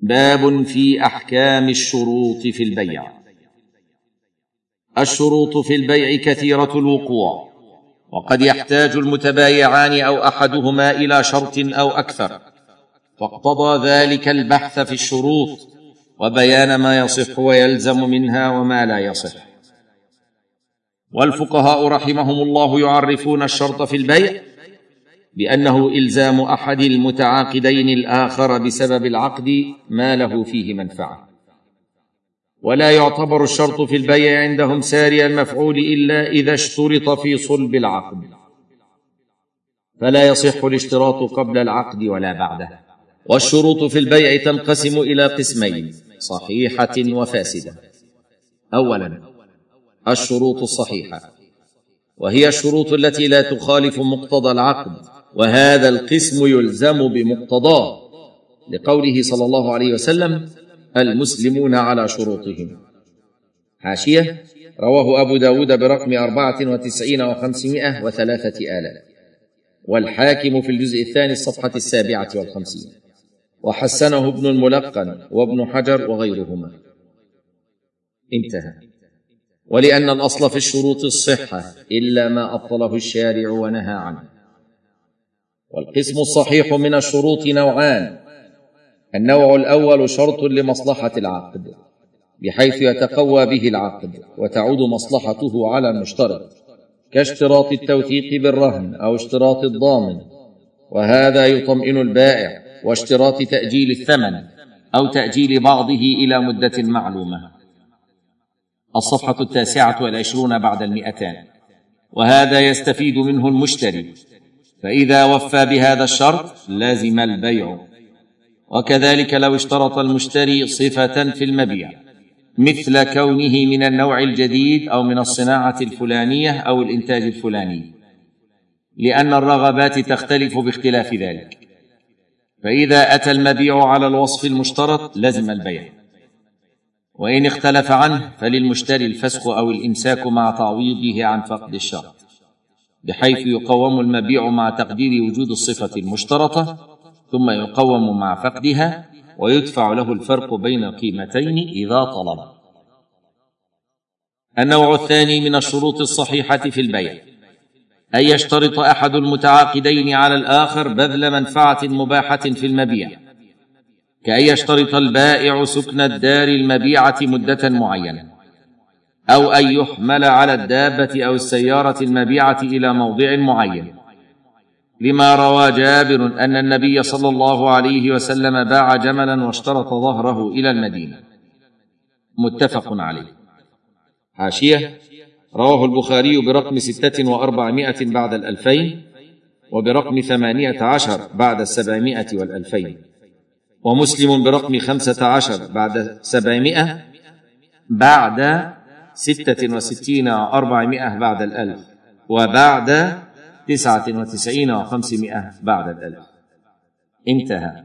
باب في أحكام الشروط في البيع. الشروط في البيع كثيرة الوقوع، وقد يحتاج المتبايعان أو أحدهما إلى شرط أو أكثر، فاقتضى ذلك البحث في الشروط وبيان ما يصح ويلزم منها وما لا يصح. والفقهاء رحمهم الله يعرفون الشرط في البيع بأنه إلزام أحد المتعاقدين الآخر بسبب العقد ما له فيه منفعة، ولا يعتبر الشرط في البيع عندهم ساري المفعول إلا إذا اشترط في صلب العقد، فلا يصح الاشتراط قبل العقد ولا بعده. والشروط في البيع تنقسم إلى قسمين: صحيحة وفاسدة. أولا، الشروط الصحيحة، وهي الشروط التي لا تخالف مقتضى العقد، وهذا القسم يلزم بمقتضاه، لقوله صلى الله عليه وسلم: المسلمون على شروطهم. حاشية: رواه أبو داود برقم 94,503، والحاكم في الجزء الثاني الصفحة 57، وحسنه ابن الملقن وابن حجر وغيرهما. انتهى. ولأن الأصل في الشروط الصحة إلا ما أبطله الشارع ونهى عنه. والقسم الصحيح من الشروط نوعان: النوع الأول شرط لمصلحة العقد، بحيث يتقوى به العقد وتعود مصلحته على المشترط، كاشتراط التوثيق بالرهن أو اشتراط الضامن، وهذا يطمئن البائع، واشتراط تأجيل الثمن أو تأجيل بعضه إلى مدة معلومة. الصفحة 29 بعد 200. وهذا يستفيد منه المشتري، فإذا وفى بهذا الشرط لازم البيع. وكذلك لو اشترط المشتري صفة في المبيع، مثل كونه من النوع الجديد أو من الصناعة الفلانية أو الإنتاج الفلاني، لأن الرغبات تختلف باختلاف ذلك، فإذا أتى المبيع على الوصف المشترط لزم البيع، وإن اختلف عنه فللمشتري الفسخ أو الإمساك مع تعويضه عن فقد الشرط، بحيث يقوم المبيع مع تقدير وجود الصفة المشترطة، ثم يقوم مع فقدها، ويدفع له الفرق بين القيمتين إذا طلب. النوع الثاني من الشروط الصحيحة في البيع: أن يشترط أحد المتعاقدين على الآخر بذل منفعة مباحة في المبيع، كأن يشترط البائع سكن الدار المبيعة مدة معينة، أو أن يحمل على الدابة أو السيارة المبيعة إلى موضع معين، لما روى جابر أن النبي صلى الله عليه وسلم باع جملا واشترط ظهره إلى المدينة. متفق عليه. حاشية: رواه البخاري برقم 6,400 بعد 2000، وبرقم 18 بعد 700 و2000، ومسلم برقم 15 بعد 700 بعد 66,400 بعد 1000، وبعد 99,500 بعد 1000. انتهى.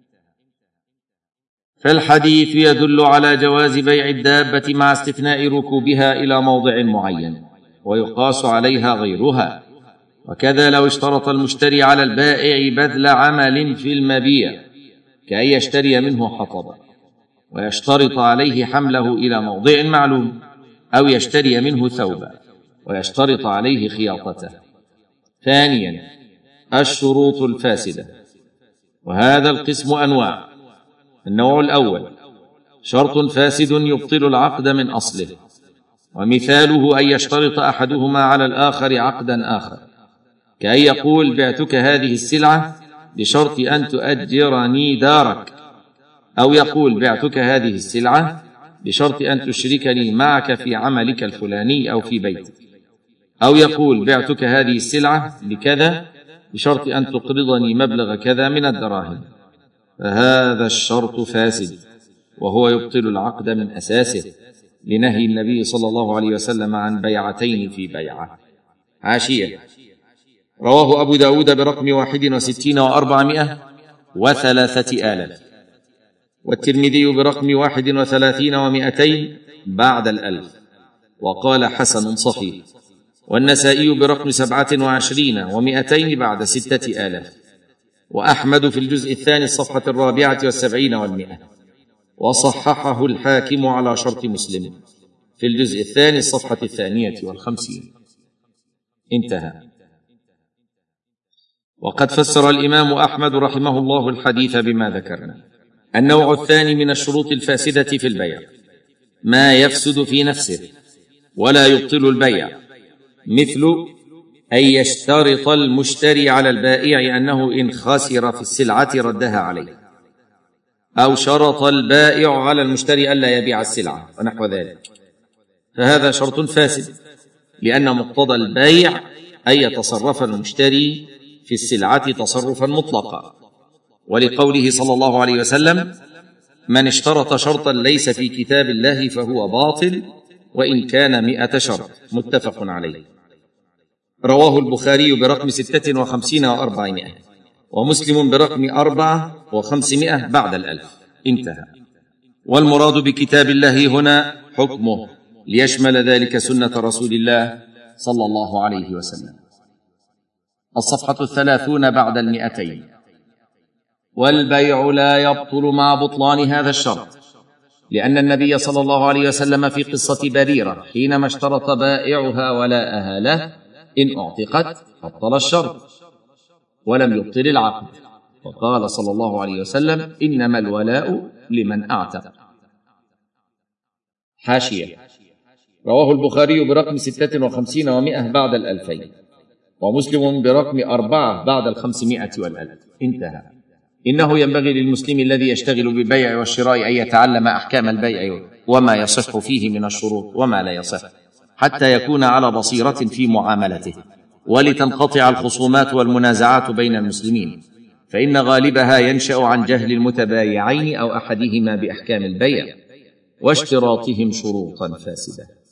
فالحديث يدل على جواز بيع الدابة مع استثناء ركوبها إلى موضع معين، ويقاس عليها غيرها. وكذا لو اشترط المشتري على البائع بذل عمل في المبيع، كأن يشتري منه حطبا ويشترط عليه حمله إلى موضع معلوم، أو يشتري منه ثوبا ويشترط عليه خياطته. ثانيا، الشروط الفاسدة، وهذا القسم أنواع. النوع الأول شرط فاسد يبطل العقد من أصله، ومثاله أن يشترط أحدهما على الآخر عقدا آخر، كأن يقول: بعتك هذه السلعة بشرط أن تؤجرني دارك، أو يقول: بعتك هذه السلعة بشرط أن تشركني معك في عملك الفلاني أو في بيتك، أو يقول: بعتك هذه السلعة بكذا بشرط أن تقرضني مبلغ كذا من الدراهم. فهذا الشرط فاسد، وهو يبطل العقد من أساسه، لنهي النبي صلى الله عليه وسلم عن بيعتين في بيعة. حاشية: رواه أبو داود برقم 61,403، والترمذي برقم 31,200 بعد 1000، وقال: حسن صحيح. والنسائي برقم 27,200 بعد 6,000، وأحمد في الجزء الثاني الصفحة 74 و100. وصححه الحاكم على شرط مسلم في الجزء الثاني الصفحة 52. انتهى. وقد فسر الإمام أحمد رحمه الله الحديث بما ذكرنا. النوع الثاني من الشروط الفاسدة في البيع ما يفسد في نفسه ولا يبطل البيع، مثل أن يشترط المشتري على البائع أنه إن خسر في السلعة ردها عليه، أو شرط البائع على المشتري ألا يبيع السلعة ونحو ذلك، فهذا شرط فاسد، لأن مقتضى البيع أن يتصرف المشتري في السلعة تصرفا مطلقا، ولقوله صلى الله عليه وسلم: من اشترط شرطا ليس في كتاب الله فهو باطل وإن كان 100 شرط. متفق عليه. رواه البخاري برقم 56 و400، ومسلم برقم 4 و500 بعد 1000. انتهى. والمراد بكتاب الله هنا حكمه، ليشمل ذلك سنة رسول الله صلى الله عليه وسلم. الصفحة 30 بعد 200. والبيع لا يبطل مع بطلان هذا الشرط، لأن النبي صلى الله عليه وسلم في قصة بريرة حينما اشترط بائعها ولاءها له إن أعتقت أبطل الشرط ولم يبطل العقد، وقال صلى الله عليه وسلم: إنما الولاء لمن أعتق. حاشية: رواه البخاري برقم 56 و100 بعد 2000، ومسلم برقم 4 بعد 500 و1000. انتهى. إنه ينبغي للمسلم الذي يشتغل بالبيع والشراء أن يتعلم أحكام البيع وما يصح فيه من الشروط وما لا يصح، حتى يكون على بصيرة في معاملته، ولتنقطع الخصومات والمنازعات بين المسلمين، فإن غالبها ينشأ عن جهل المتبايعين أو أحدهما بأحكام البيع واشتراطهم شروطا فاسدة.